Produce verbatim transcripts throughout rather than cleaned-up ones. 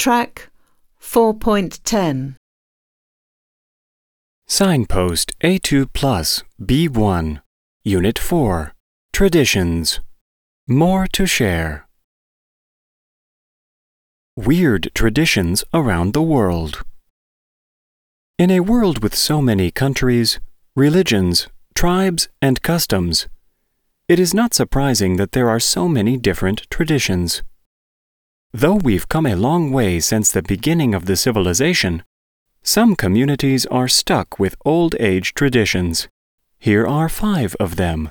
Track four point ten. Signpost A two plus, B one, Unit four, Traditions. More to share. Weird traditions around the world. In a world with so many countries, religions, tribes, and customs, it is not surprising that there are so many different traditions. Though we've come a long way since the beginning of the civilization, some communities are stuck with old-age traditions. Here are five of them.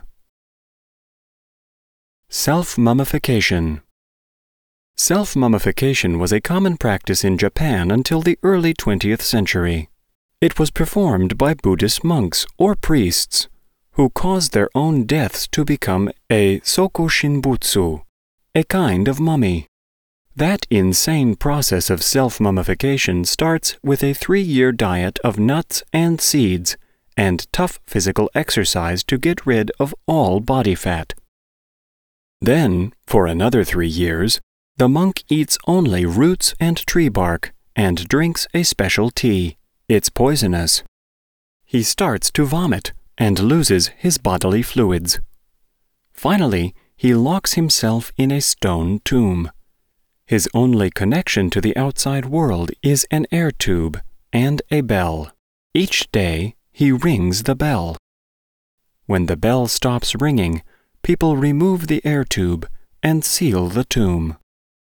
Self-mummification. Self-mummification was a common practice in Japan until the early twentieth century. It was performed by Buddhist monks or priests who caused their own deaths to become a soku shinbutsu, a kind of mummy. That insane process of self-mummification starts with a three-year diet of nuts and seeds and tough physical exercise to get rid of all body fat. Then, for another three years, the monk eats only roots and tree bark and drinks a special tea. It's poisonous. He starts to vomit and loses his bodily fluids. Finally, he locks himself in a stone tomb. His only connection to the outside world is an air tube and a bell. Each day, he rings the bell. When the bell stops ringing, people remove the air tube and seal the tomb.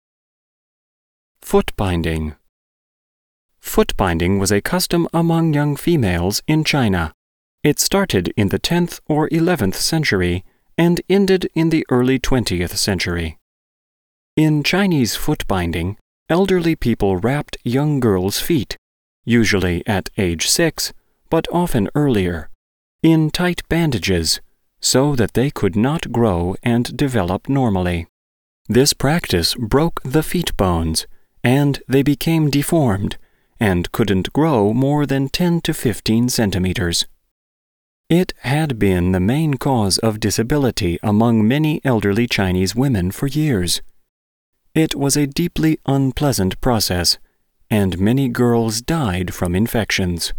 Foot binding. Foot binding was a custom among young females in China. It started in the tenth or eleventh century and ended in the early twentieth century. In Chinese foot binding, elderly people wrapped young girls' feet, usually at age six, but often earlier, in tight bandages, so that they could not grow and develop normally. This practice broke the feet bones, and they became deformed and couldn't grow more than ten to fifteen centimeters. It had been the main cause of disability among many elderly Chinese women for years. It was a deeply unpleasant process, and many girls died from infections.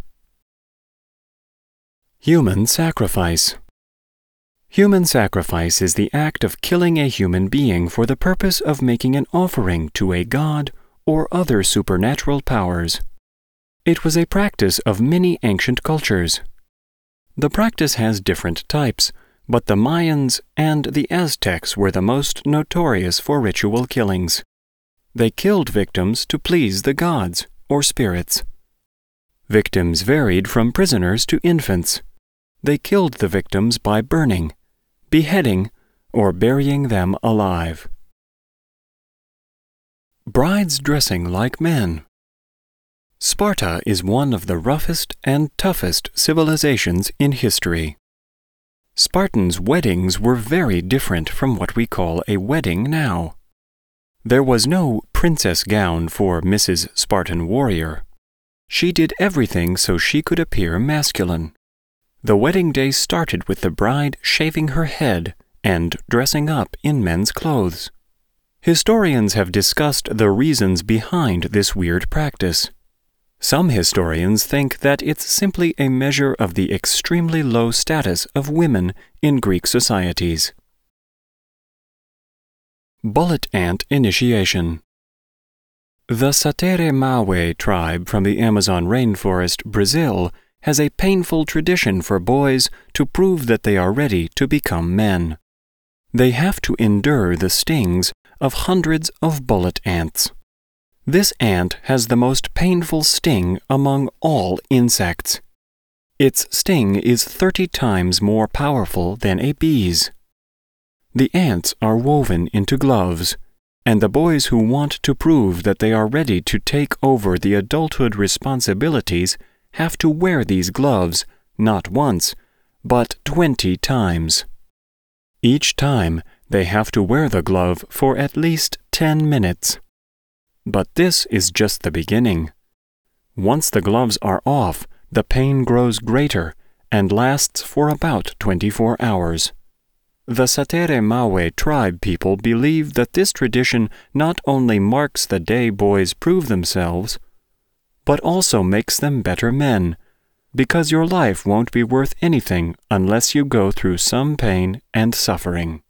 Human sacrifice. Human sacrifice is the act of killing a human being for the purpose of making an offering to a god or other supernatural powers. It was a practice of many ancient cultures. The practice has different types, but the Mayans and the Aztecs were the most notorious for ritual killings. They killed victims to please the gods or spirits. Victims varied from prisoners to infants. They killed the victims by burning, beheading, or burying them alive. Brides dressing like men. Sparta is one of the roughest and toughest civilizations in history. Spartans' weddings were very different from what we call a wedding now. There was no princess gown for Missus Spartan Warrior. She did everything so she could appear masculine. The wedding day started with the bride shaving her head and dressing up in men's clothes. Historians have discussed the reasons behind this weird practice. Some historians think that it's simply a measure of the extremely low status of women in Greek societies. Bullet ant initiation. The Satere Mawe tribe from the Amazon rainforest, Brazil, has a painful tradition for boys to prove that they are ready to become men. They have to endure the stings of hundreds of bullet ants. This ant has the most painful sting among all insects. Its sting is thirty times more powerful than a bee's. The ants are woven into gloves, and the boys who want to prove that they are ready to take over the adulthood responsibilities have to wear these gloves not once, but twenty times. Each time, they have to wear the glove for at least ten minutes. But this is just the beginning. Once the gloves are off, the pain grows greater and lasts for about twenty-four hours. The Satere Mawe tribe people believe that this tradition not only marks the day boys prove themselves, but also makes them better men, because your life won't be worth anything unless you go through some pain and suffering.